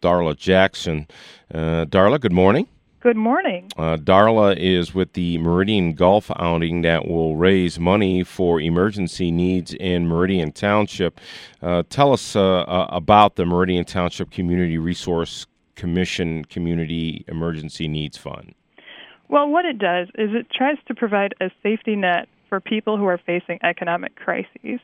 Darla Jackson. Darla, good morning. Good morning. Darla is with the Meridian Golf outing that will raise money for emergency needs in Meridian Township. Tell us about the Meridian Township Community Resource Commission Community Emergency Needs Fund. Well, what it does is it tries to provide a safety net for people who are facing economic crises.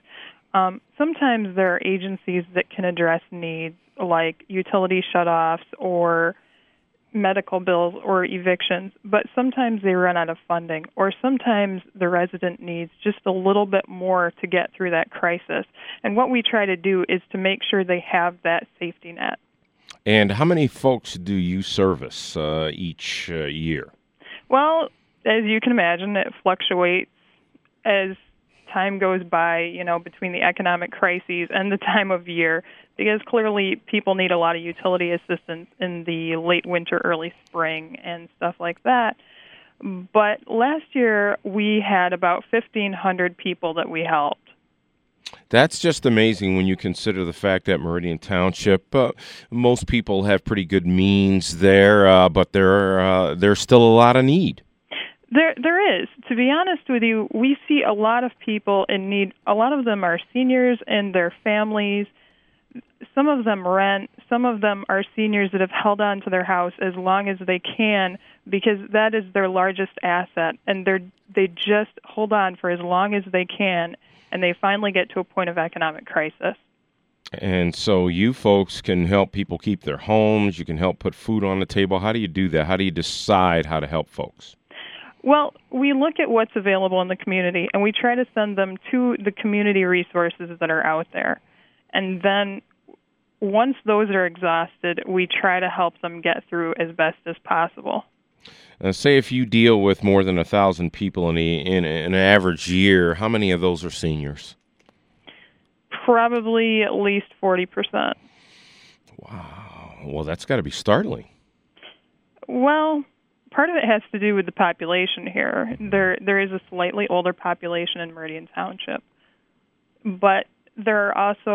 Sometimes there are agencies that can address needs like utility shutoffs or medical bills or evictions, but sometimes they run out of funding, or sometimes the resident needs just a little bit more to get through that crisis. And what we try to do is to make sure they have that safety net. And how many folks do you service each year? Well, as you can imagine, it fluctuates as time goes by, between the economic crises and the time of year, because clearly people need a lot of utility assistance in the late winter, early spring, and stuff like that. But last year, we had about 1,500 people that we helped. That's just amazing when you consider the fact that Meridian Township, most people have pretty good means there, but there's still a lot of need. There is. To be honest with you, we see a lot of people in need. A lot of them are seniors and their families. Some of them rent. Some of them are seniors that have held on to their house as long as they can because that is their largest asset, and they just hold on for as long as they can, and they finally get to a point of economic crisis. And so you folks can help people keep their homes. You can help put food on the table. How do you do that? How do you decide how to help folks? Well, we look at what's available in the community, and we try to send them to the community resources that are out there. And then once those are exhausted, we try to help them get through as best as possible. Say if you deal with more than 1,000 people in an average year, how many of those are seniors? Probably at least 40%. Wow. Well, that's got to be startling. Well, part of it has to do with the population here. There is a slightly older population in Meridian Township, but there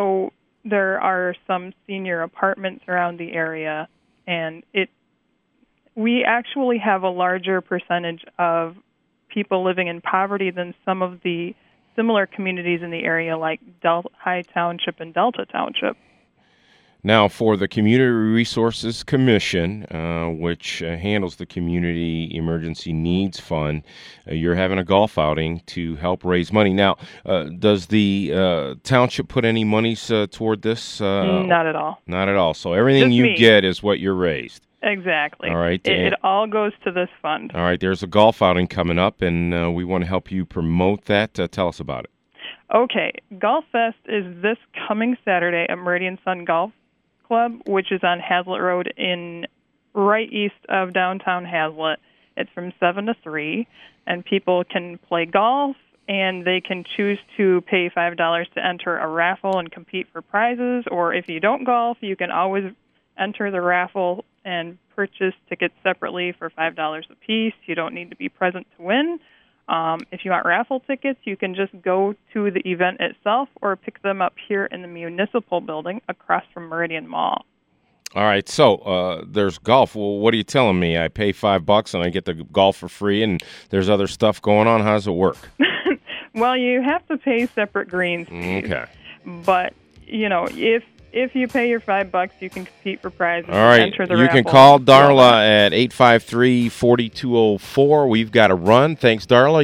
are some senior apartments around the area, and we actually have a larger percentage of people living in poverty than some of the similar communities in the area, like Delhi Township and Delta Township. Now, for the Community Resources Commission, which handles the Community Emergency Needs Fund, you're having a golf outing to help raise money. Now, does the township put any monies toward this? Not at all. Not at all. So everything Just you me. Get is what you're raised. Exactly. All right. It all goes to this fund. All right. There's a golf outing coming up, and we want to help you promote that. Tell us about it. Okay. Golf Fest is this coming Saturday at Meridian Sun Golf Club, which is on Hazlitt Road right east of downtown Hazlitt. It's from 7 to 3, and people can play golf, and they can choose to pay $5 to enter a raffle and compete for prizes, or if you don't golf, you can always enter the raffle and purchase tickets separately for $5 a piece. You don't need to be present to win. If you want raffle tickets, you can just go to the event itself or pick them up here in the municipal building across from Meridian Mall. All right, so there's golf. Well, what are you telling me? I pay $5 and I get the golf for free, and there's other stuff going on. How does it work? Well, you have to pay separate greens fees. Okay. But, if you pay your $5, you can compete for prizes. All right, and enter the you raffle. can call Darla at 853-4204. We've got to run. Thanks, Darla.